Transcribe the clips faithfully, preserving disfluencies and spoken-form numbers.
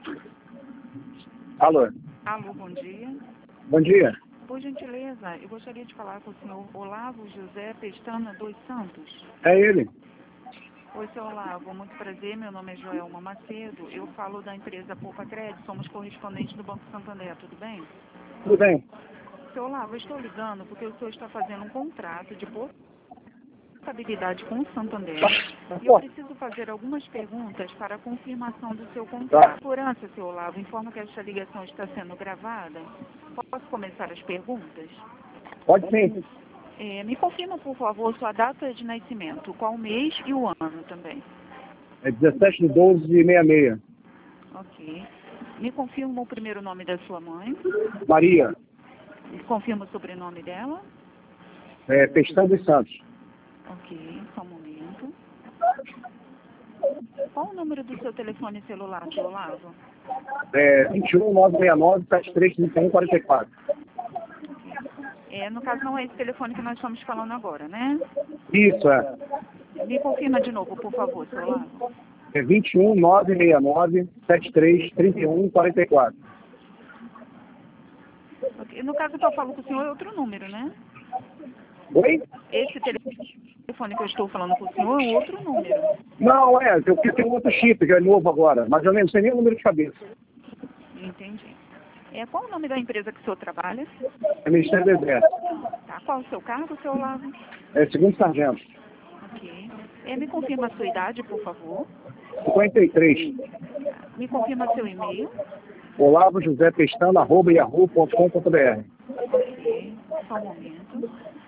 Alô? Alô, bom dia. Bom dia. Por gentileza, eu gostaria de falar com o senhor Olavo José Pestana dos Santos. É ele. Oi, senhor Olavo, muito prazer, meu nome é Joelma Macedo, eu falo da empresa Poupa Crédito, somos correspondentes do Banco Santander, tudo bem? Tudo bem. Senhor Olavo, eu estou ligando porque o senhor está fazendo um contrato de portabilidade com o Santander e eu preciso fazer algumas perguntas para a confirmação do seu contrato. Segurança, senhor Olavo, informa que esta ligação está sendo gravada. Posso começar as perguntas? Pode sim. É, me confirma, por favor, sua data de nascimento, qual mês e o ano também. É dezessete de doze de sessenta e seis. Ok. Me confirma o primeiro nome da sua mãe. Maria. Me confirma o sobrenome dela. É, Pestana dos Santos. Ok, só um momento. Qual o número do seu telefone celular, seu Olavo? É, vinte e um, nove seis nove, sete três cinco um, quatro quatro. É, no caso, não é esse telefone que nós estamos falando agora, né? Isso, é. Me confirma de novo, por favor, seu Olavo. É vinte e um, nove seis nove, sete três três um, quatro quatro. Okay. No caso que eu falo com o senhor é outro número, né? Oi? Esse telefone que eu estou falando com o senhor é um outro número. Não, é, eu tenho outro chip, que é novo agora, mas eu nem sei nem o número de cabeça. Entendi. É, qual o nome da empresa que o senhor trabalha? É Ministério do Exército. Tá, qual o seu cargo, seu Olavo? É segundo sargento. Ok. É, me confirma a sua idade, por favor. cinquenta e três. Me confirma seu e-mail. Olavo José Pestana, arroba yahoo ponto com ponto br. Ok, só um momento.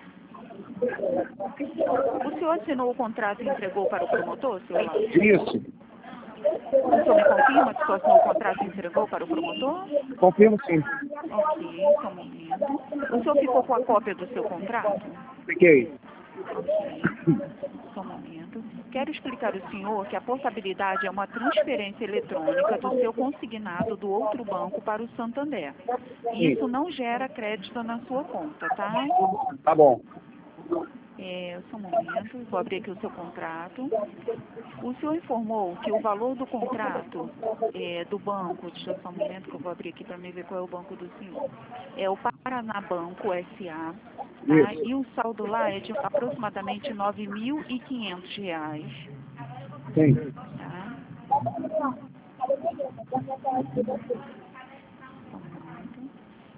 O senhor assinou o contrato e entregou para o promotor, seu Olavo? Isso. O senhor me confirma que o senhor assinou o contrato e entregou para o promotor? Confirmo sim. Ok, só um momento. O senhor ficou com a cópia do seu contrato? Fiquei. Ok, só um momento. Quero explicar ao senhor que a portabilidade é uma transferência eletrônica do seu consignado do outro banco para o Santander. E isso não gera crédito na sua conta, tá? Tá bom. É, só um momento, vou abrir aqui o seu contrato. O senhor informou que o valor do contrato é, do banco, deixa eu só um momento que eu vou abrir aqui para me ver qual é o banco do senhor. É o Paraná Banco S A, tá? Isso. E o saldo lá é de aproximadamente nove mil e quinhentos reais, Sim. tá? Só um momento.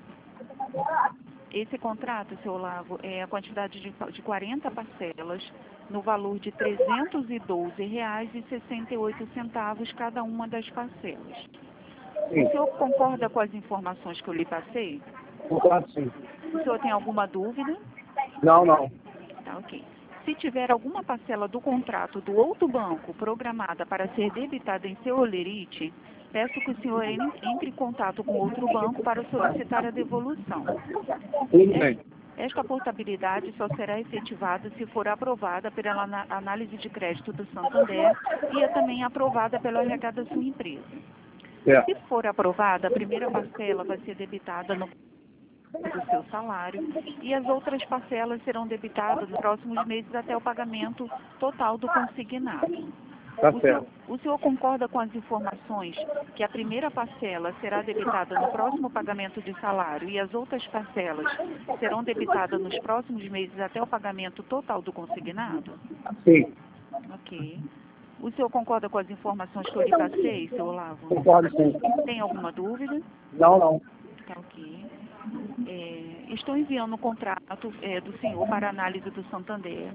Esse contrato, seu Olavo, é a quantidade de, de quarenta parcelas no valor de trezentos e doze reais e sessenta e oito centavos cada uma das parcelas. Sim. O senhor concorda com as informações que eu lhe passei? Concordo sim. O senhor tem alguma dúvida? Não, não. Tá, ok. Se tiver alguma parcela do contrato do outro banco programada para ser debitada em seu holerite, peço que o senhor en- entre em contato com outro banco para solicitar a devolução. Tudo bem. Esta portabilidade só será efetivada se for aprovada pela ana- análise de crédito do Santander e é também aprovada pelo R H da sua empresa. Certo. Se for aprovada, a primeira parcela vai ser debitada no do seu salário e as outras parcelas serão debitadas nos próximos meses até o pagamento total do consignado. Tá O senhor, certo. o senhor concorda com as informações que a primeira parcela será debitada no próximo pagamento de salário e as outras parcelas serão debitadas nos próximos meses até o pagamento total do consignado? Sim. Ok. O senhor concorda com as informações que eu lhe passei, seu Olavo? Concordo sim. Tem alguma dúvida? Não, não. Tá ok. É, estou enviando o contrato é, do senhor para análise do Santander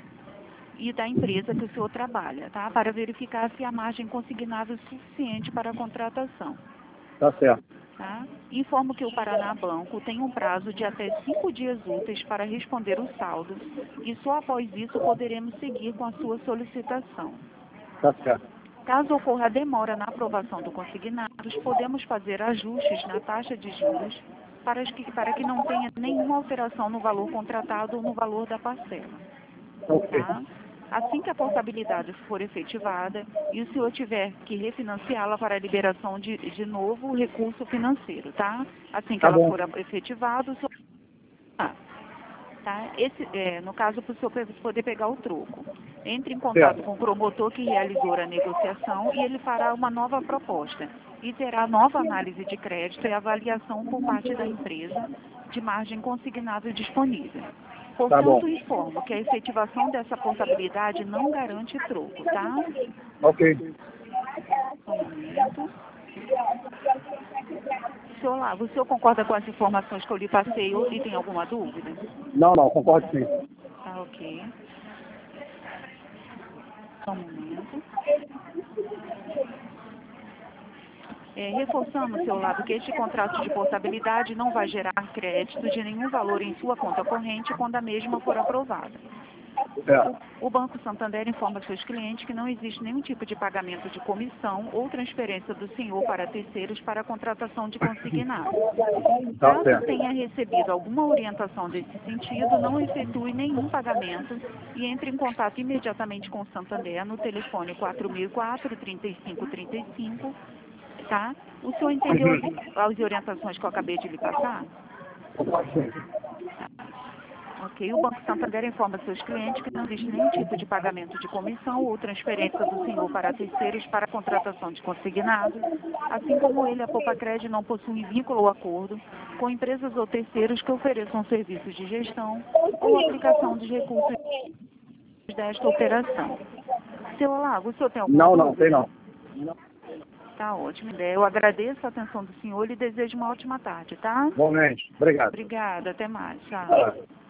e da empresa que o senhor trabalha, tá? Para verificar se a margem consignável é suficiente para a contratação, Tá certo. tá? Informo que o Paraná Banco tem um prazo de até cinco dias úteis para responder o saldo e só após isso poderemos seguir com a sua solicitação. Tá certo. Caso ocorra demora na aprovação do consignados, podemos fazer ajustes na taxa de juros para que, para que não tenha nenhuma alteração no valor contratado ou no valor da parcela. Ok. Tá? Assim que a portabilidade for efetivada e o senhor tiver que refinanciá-la para a liberação de, de novo recurso financeiro, tá? Assim que Tá ela bom. for efetivada, o senhor... Ah, tá? Esse, é, no caso, para o senhor poder pegar o troco. Entre em contato Certo. com o promotor que realizou a negociação e ele fará uma nova proposta e terá nova análise de crédito e avaliação por parte da empresa de margem consignada disponível. Tá bom. Portanto, informo que a efetivação dessa portabilidade não garante troco, tá? Ok. Só um momento. Senhor Lago, o senhor concorda com as informações que eu lhe passei ou e tem alguma dúvida? Não, não, concordo sim. Tá, ok. Só um momento. É, reforçamos, seu Lado, que este contrato de portabilidade não vai gerar crédito de nenhum valor em sua conta corrente quando a mesma for aprovada. É. O Banco Santander informa seus clientes que não existe nenhum tipo de pagamento de comissão ou transferência do senhor para terceiros para a contratação de consignado. Tá Caso certo. tenha recebido alguma orientação desse sentido, não efetue nenhum pagamento e entre em contato imediatamente com o Santander no telefone quatro mil e quatro, trinta e cinco trinta e cinco, tá? O senhor entendeu Uhum. as orientações que eu acabei de lhe passar? Concordo sim. Ok. O Banco Santander informa seus clientes que não existe nenhum tipo de pagamento de comissão ou transferência do senhor para terceiros para a contratação de consignado, assim como ele, a Popacred, não possui vínculo ou acordo com empresas ou terceiros que ofereçam serviços de gestão ou aplicação dos recursos desta operação. Seu Lago, o senhor tem alguma Não, dúvida? não, tem não. Tá ótimo. Eu agradeço a atenção do senhor e desejo uma ótima tarde, tá? Igualmente. Obrigado. Obrigada. Até mais. Tchau. Tá.